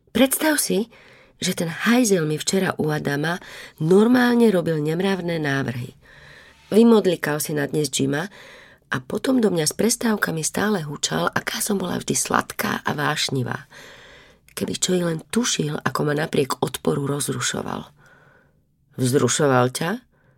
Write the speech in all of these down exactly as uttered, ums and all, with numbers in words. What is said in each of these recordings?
Predstav si, že ten hajzel mi včera u Adama normálne robil nemravné návrhy. Vymodlikal si na dnes Jima a potom do mňa s prestávkami stále hučal, aká som bola vždy sladká a vášnivá. Keby čo i len tušil, ako ma napriek odporu rozrušoval. Vzrušoval ťa?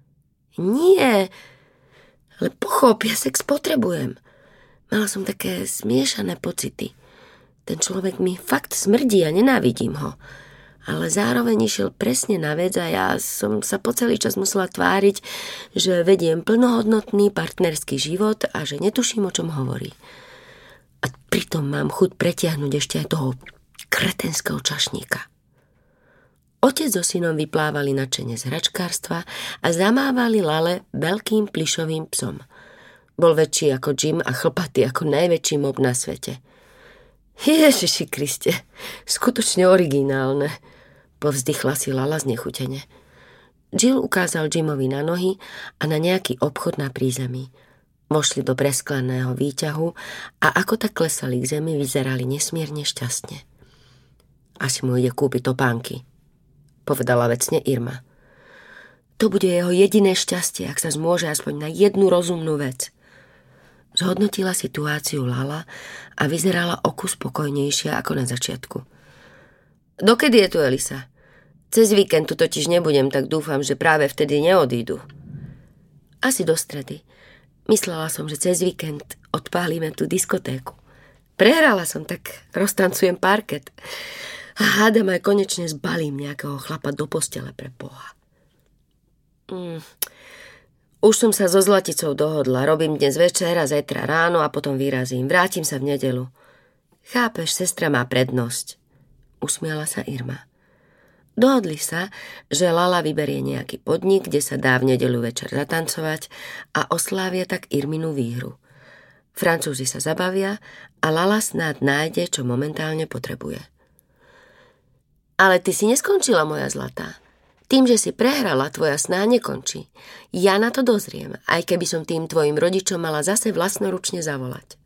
Nie, ale pochop, ja sex potrebujem. Mala som také zmiešané pocity. Ten človek mi fakt smrdí a nenávidím ho. Ale zároveň išiel presne na vec a ja som sa po celý čas musela tváriť, že vediem plnohodnotný partnerský život a že netuším, o čom hovorí. A pritom mám chuť pretiahnuť ešte aj toho kretenského čašníka. Otec so synom vyplávali nadšene z hračkárstva a zamávali Lale veľkým plyšovým psom. Bol väčší ako Jim a chlpatý ako najväčší mob na svete. Ježiši Kriste, skutočne originálne, povzdychla si Lala znechutene. Jill ukázal Jimovi na nohy a na nejaký obchod na prízemí. Vošli do preskleného výťahu a ako tak klesali k zemi, vyzerali nesmierne šťastne. Asi mu ide kúpiť topánky, povedala vecne Irma. To bude jeho jediné šťastie, ak sa zmôže aspoň na jednu rozumnú vec. Zhodnotila situáciu Lala a vyzerala o kus spokojnejšia ako na začiatku. Dokedy je tu Elisa? Cez víkend tu totiž nebudem, tak dúfam, že práve vtedy neodídu. Asi do stredy. Myslela som, že cez víkend odpálime tú diskotéku. Prehrala som, tak roztancujem parket. A hádam aj konečne zbalím nejakého chlapa do postele pre Boha. Mm. Už som sa so Zlaticou dohodla. Robím dnes večer a zajtra ráno a potom vyrazím. Vrátim sa v nedeľu. Chápeš, sestra má prednosť. Usmiala sa Irma. Dohodli sa, že Lala vyberie nejaký podnik, kde sa dá v nedeľu večer zatancovať a oslávia tak Irminu výhru. Francúzi sa zabavia a Lala snáď nájde, čo momentálne potrebuje. Ale ty si neskončila, moja zlatá. Tým, že si prehrala, tvoja sná nekončí. Ja na to dozriem, aj keby som tým tvojim rodičom mala zase vlastnoručne zavolať.